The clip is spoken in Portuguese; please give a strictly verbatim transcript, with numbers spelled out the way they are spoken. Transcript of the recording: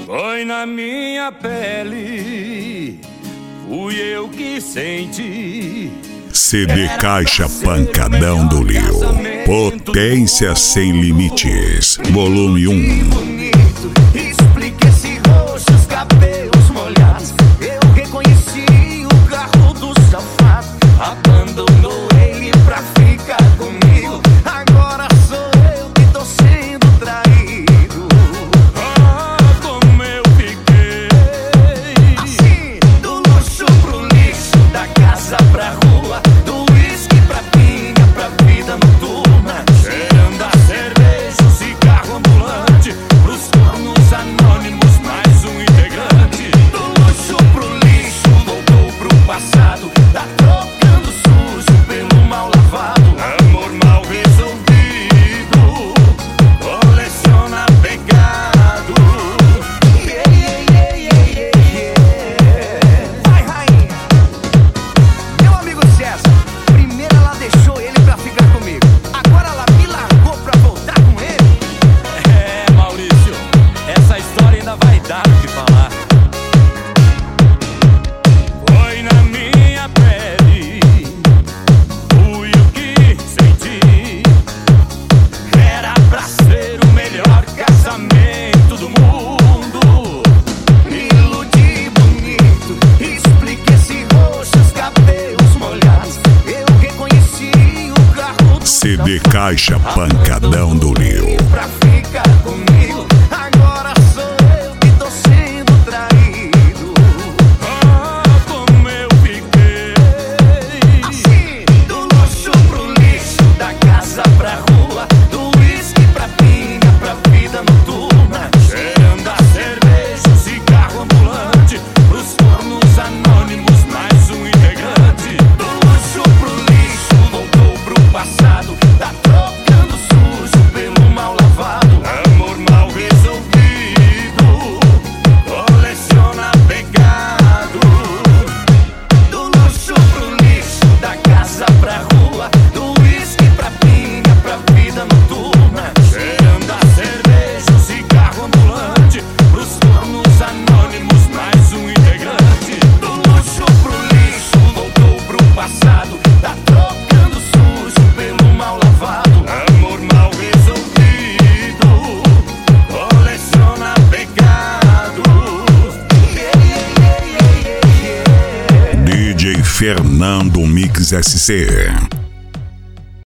Foi na minha pele, fui eu que senti. C D Caixa Pancadão do Lio, potência sem limites, volume um. Explique esse roxo, os cabelos molhados. Eu reconheci o carro do safado. Abandonou ele pra ficar comigo. Agora sou eu que tô sendo traído. Ah, como eu fiquei assim, do luxo pro lixo, da casa pra rua, do uísque pra pinga, pra vida noturna, cheirando a cerveja, o cigarro ambulante, pros cornos anônimos, mais um integrante. do luxo pro lixo, voltou pro passado, tá trocando sujo pelo mal lavado. Amor mal resolvido, coleciona pecado. Yeah, yeah, yeah, yeah, yeah. Vai, rainha. Meu amigo César, primeiro ela deixou ele pra ficar comigo. Agora ela me largou pra voltar com ele. É, Maurício, essa história ainda vai dar o que falar. Foi na minha pele, fui o que senti. Era pra ser o melhor casamento do mundo. Me iludi bonito, explique esse roxo, os cabelos molhados. Eu reconheci o carro do C D Caixa Pancadão do Lio. pra ficar comigo. Agora sou eu que tô sendo traído. Ah, como eu fiquei Assim, do luxo pro lixo, da casa pra rua, do uísque pra pinga, pra vida noturna, cheirando a cerveja, o cigarro ambulante, pros cornos anônimos, mais um integrante. do luxo pro lixo, voltou pro passado, tá trocando sujo pelo mal lavado. Amor mal resolvido, coleciona pecado. Do luxo pro lixo, da casa pra rua, do uísque pra pinga, pra vida noturna, Cheirando a cerveja, o cigarro ambulante, pros cornos anônimos, mais um integrante. do luxo pro lixo, voltou pro passado, tá trocando sujo pelo mal lavado. Amor mal resolvido, coleciona pecado. Yeah, yeah, yeah, yeah, yeah. D J Fernando Mix S C.